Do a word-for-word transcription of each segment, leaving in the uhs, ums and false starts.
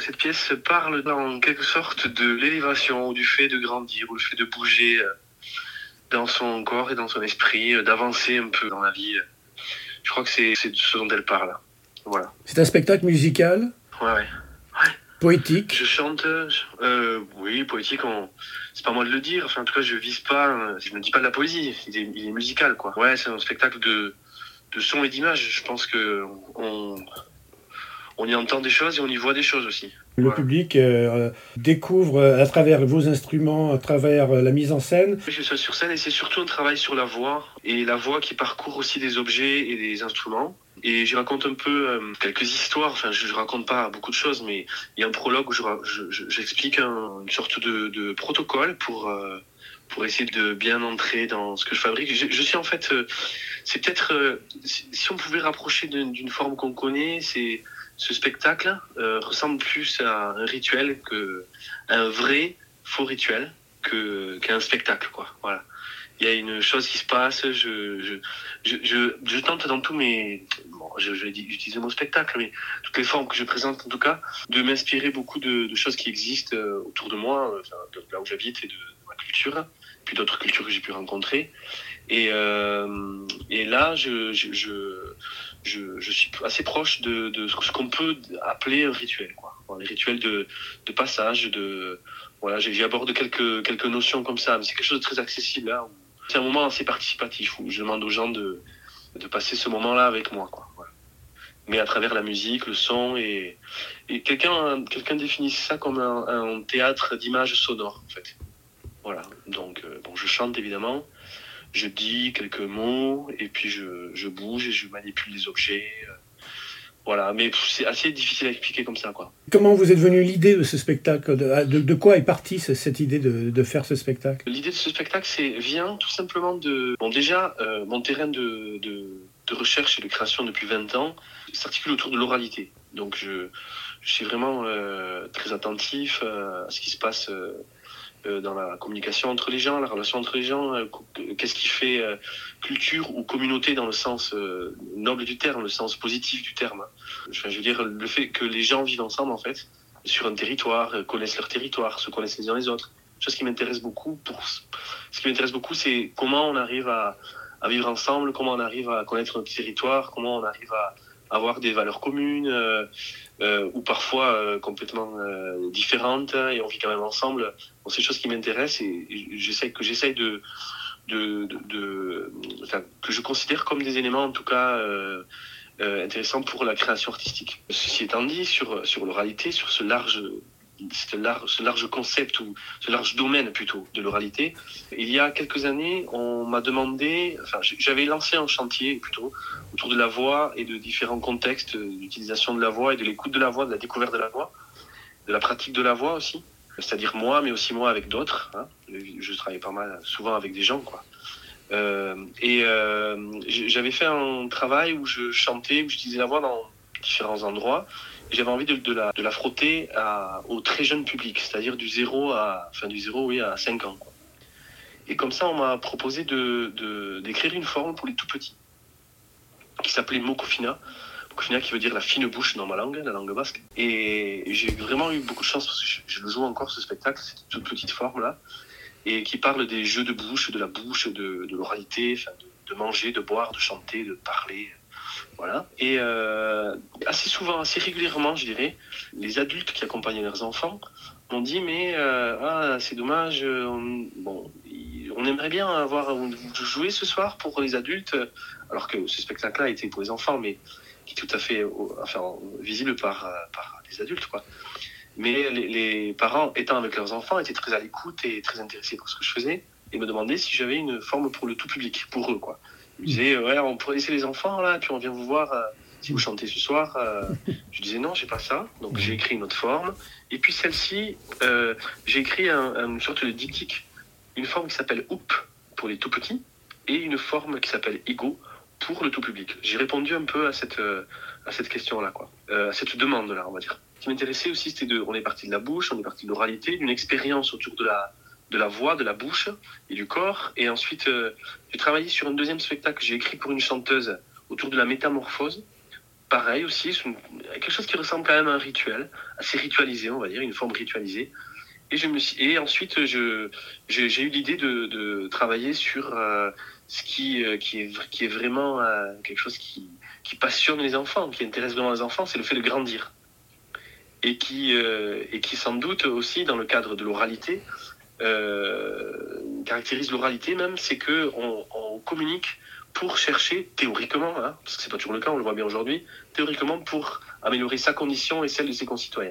cette pièce parle en quelque sorte de l'élévation, ou du fait de grandir, ou le fait de bouger dans son corps et dans son esprit, d'avancer un peu dans la vie. Je crois que c'est, c'est de ce dont elle parle. Voilà. C'est un spectacle musical ? Ouais, ouais. ouais. Poétique ? Je chante, euh, oui, poétique, on... c'est pas moi de le dire. Enfin, en tout cas, je vise pas, je ne dis pas de la poésie, il est, il est musical, quoi. Ouais, c'est un spectacle de, de son et d'image. Je pense que on, on y entend des choses et on y voit des choses aussi. Le voilà. public euh, découvre à travers vos instruments, à travers la mise en scène. Je suis seul sur scène et c'est surtout un travail sur la voix, et la voix qui parcourt aussi des objets et des instruments. Et je raconte un peu euh, quelques histoires, enfin je, je raconte pas beaucoup de choses, mais il y a un prologue où je, je, j'explique un, une sorte de, de protocole pour, euh, pour essayer de bien entrer dans ce que je fabrique. Je, je suis en fait, euh, c'est peut-être, euh, si on pouvait rapprocher d'une, d'une forme qu'on connaît, c'est ce spectacle euh, ressemble plus à un rituel qu'à un vrai faux rituel que, qu'à un spectacle, quoi. Voilà. Il y a une chose qui se passe, je, je, je, je, je tente dans tous mes, bon, je, je vais utiliser le mot spectacle, mais toutes les formes que je présente en tout cas, de m'inspirer beaucoup de, de choses qui existent autour de moi, enfin, de là où j'habite et de, de ma culture, puis d'autres cultures que j'ai pu rencontrer. Et, euh, et là, je, je, je, je, je suis assez proche de, de ce qu'on peut appeler un rituel, quoi. Les rituels de, de passage, de, voilà, j'aborde quelques, quelques notions comme ça, mais c'est quelque chose de très accessible, là. C'est un moment assez participatif où je demande aux gens de, de passer ce moment-là avec moi, quoi. Voilà. Mais à travers la musique, le son et, et quelqu'un, quelqu'un définit ça comme un, un théâtre d'images sonores, en fait. Voilà. Donc, euh, bon, je chante évidemment, je dis quelques mots et puis je, je bouge et je manipule les objets. Euh, Voilà, mais c'est assez difficile à expliquer comme ça, quoi. Comment vous êtes venu l'idée de ce spectacle ? De, de, de quoi est partie cette idée de, de faire ce spectacle ? L'idée de ce spectacle, c'est vient tout simplement de... Bon, déjà, euh, mon terrain de, de, de recherche et de création depuis vingt ans s'articule autour de l'oralité. Donc, je, je suis vraiment euh, très attentif euh, à ce qui se passe euh, dans la communication entre les gens, la relation entre les gens, euh, qu'est-ce qui fait euh, culture ou communauté dans le sens euh, noble du terme, le sens positif du terme. Enfin, je veux dire, le fait que les gens vivent ensemble, en fait, sur un territoire, euh, connaissent leur territoire, se connaissent les uns les autres. Chose qui m'intéresse beaucoup. Pour... Ce qui m'intéresse beaucoup, c'est comment on arrive à, à vivre ensemble, comment on arrive à connaître notre territoire, comment on arrive à avoir des valeurs communes, euh, euh, ou parfois euh, complètement euh, différentes, et on vit quand même ensemble. Bon, c'est des choses qui m'intéressent et, et j'essaie que j'essaie de, de, de, de enfin, que je considère comme des éléments en tout cas euh, euh, intéressants pour la création artistique. Ceci étant dit, sur sur l'oralité, sur ce large ce large, ce large concept ou ce large domaine plutôt de l'oralité, il y a quelques années, on m'a demandé, enfin, j'avais lancé un chantier plutôt autour de la voix et de différents contextes d'utilisation de la voix et de l'écoute de la voix, de la découverte de la voix, de la pratique de la voix aussi. C'est-à-dire moi, mais aussi moi avec d'autres. Hein. Je travaille pas mal, souvent avec des gens, quoi. Euh, et euh, j'avais fait un travail où je chantais, où j'utilisais la voix dans différents endroits. Et j'avais envie de, de, la, de la frotter à, au très jeune public, c'est-à-dire du zéro à, enfin du zéro, oui, à cinq ans, quoi. Et comme ça, on m'a proposé de, de, d'écrire une forme pour les tout petits, qui s'appelait Mokofina. Mokofina qui veut dire la fine bouche dans ma langue, la langue basque. Et j'ai vraiment eu beaucoup de chance parce que je, je le joue encore, ce spectacle, cette toute petite forme-là, et qui parle des jeux de bouche, de la bouche, de, de l'oralité, enfin de, de manger, de boire, de chanter, de parler. Voilà. Et euh, assez souvent, assez régulièrement, je dirais, les adultes qui accompagnaient leurs enfants m'ont dit mais euh, ah, c'est dommage, on, bon, on aimerait bien avoir jouer ce soir pour les adultes, alors que ce spectacle-là était pour les enfants, mais qui est tout à fait enfin, visible par, par les adultes, quoi. Mais les, les parents, étant avec leurs enfants, étaient très à l'écoute et très intéressés par ce que je faisais et me demandaient si j'avais une forme pour le tout public, pour eux, quoi. Ils me disaient, ouais, on pourrait laisser les enfants, là, puis on vient vous voir euh, si vous chantez ce soir. Euh, je disais, non, j'ai pas ça. Donc, j'ai écrit une autre forme. Et puis, celle-ci, euh, j'ai écrit un, une sorte de diptyque, une forme qui s'appelle Oup pour les tout petits et une forme qui s'appelle Ego pour le tout public. J'ai répondu un peu à cette, euh, à cette question-là, quoi, euh, à cette demande-là, on va dire. Ce qui m'intéressait aussi, c'était de, on est parti de la bouche, on est parti de l'oralité, d'une expérience autour de la, de la voix, de la bouche et du corps. Et ensuite, euh, j'ai travaillé sur un deuxième spectacle que j'ai écrit pour une chanteuse autour de la métamorphose, pareil aussi, c'est une- quelque chose qui ressemble quand même à un rituel, assez ritualisé, on va dire, une forme ritualisée. Et, je me suis, et ensuite, je, j'ai, j'ai eu l'idée de, de travailler sur euh, ce qui, euh, qui, est, qui est vraiment euh, quelque chose qui, qui passionne les enfants, qui intéresse vraiment les enfants, c'est le fait de grandir. Et qui, euh, et qui sans doute aussi, dans le cadre de l'oralité, euh, caractérise l'oralité même, c'est que on, on communique pour chercher, théoriquement, hein, parce que c'est pas toujours le cas, on le voit bien aujourd'hui, théoriquement pour améliorer sa condition et celle de ses concitoyens.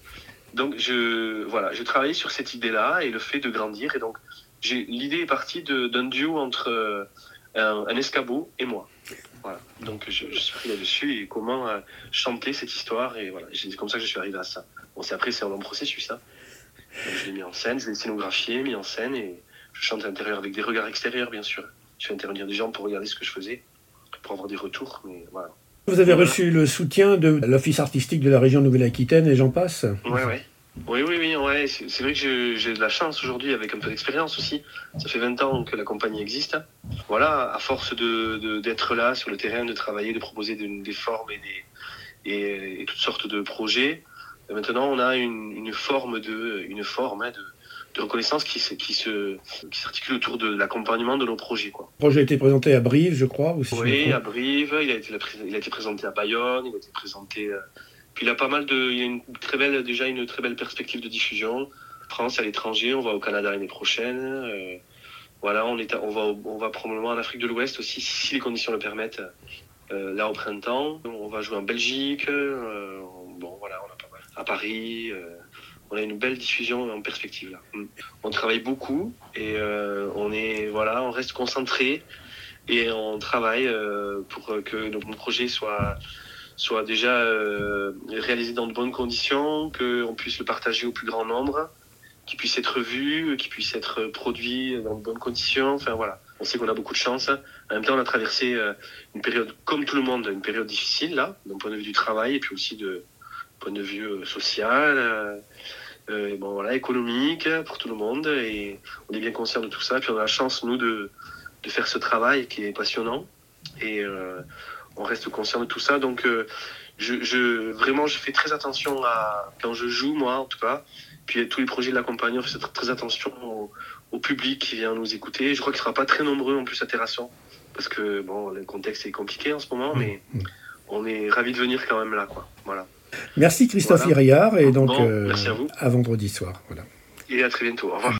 Donc je voilà, je travaillais sur cette idée-là et le fait de grandir. Et donc j'ai l'idée est partie de, d'un duo entre euh, un, un escabeau et moi. Voilà. Donc je, je suis pris là-dessus et comment euh, chanter cette histoire et voilà. C'est comme ça que je suis arrivé à ça. Bon, c'est après c'est un long processus, hein. Donc, je l'ai mis en scène, je l'ai scénographié, mis en scène et je chante à l'intérieur avec des regards extérieurs, bien sûr. Je fais intervenir des gens pour regarder ce que je faisais, pour avoir des retours, mais voilà. Vous avez Voilà. reçu le soutien de l'Office artistique de la région Nouvelle-Aquitaine et j'en passe. Ouais, ouais. Oui, oui, oui, ouais. C'est, c'est vrai que je, j'ai de la chance aujourd'hui avec un peu d'expérience aussi. Ça fait vingt ans que la compagnie existe. Voilà, à force de, de d'être là sur le terrain, de travailler, de proposer de, des formes et des et, et toutes sortes de projets. Et maintenant, on a une, une forme de une forme hein, de, de reconnaissance qui se qui se qui s'articule autour de l'accompagnement de nos projets, quoi. Le projet a été présenté à Brive, je crois, ou si je me Oui, à trompe. Brive, il a été il a été présenté à Bayonne, il a été présenté. euh, Puis il a pas mal de, il y a une très belle, déjà une très belle perspective de diffusion. France, à l'étranger, on va au Canada l'année prochaine. euh, Voilà, on est, à- on va, au- on va probablement en Afrique de l'Ouest aussi, si les conditions le permettent. euh, Là au printemps, on va jouer en Belgique. euh, Bon, voilà, on a pas mal. À Paris, euh, on a une belle diffusion en perspective là. Mm. On travaille beaucoup et euh, on est, voilà, on reste concentré et on travaille euh, pour que nos projets soient soit déjà euh, réalisé dans de bonnes conditions, qu'on puisse le partager au plus grand nombre, qu'il puisse être vu, qu'il puisse être produit dans de bonnes conditions. Enfin voilà, on sait qu'on a beaucoup de chance. En même temps, on a traversé euh, une période, comme tout le monde, une période difficile là, d'un point de vue du travail et puis aussi de point de vue euh, social, euh, euh, et bon voilà, économique pour tout le monde. Et on est bien conscient de tout ça. Puis on a la chance nous de de faire ce travail qui est passionnant et euh, on reste conscient de tout ça. Donc, euh, je, je, vraiment, je fais très attention à quand je joue, moi, en tout cas. Puis tous les projets de la compagnie, on fait très attention au, au public qui vient nous écouter. Je crois qu'il ne sera pas très nombreux en plus à Terrasson, parce que bon, le contexte est compliqué en ce moment, mais on est ravis de venir quand même là, quoi. Voilà. Merci Christophe Voilà. Irriard et donc Bon, euh, merci à vous. à vendredi soir. Voilà. Et à très bientôt. Au revoir.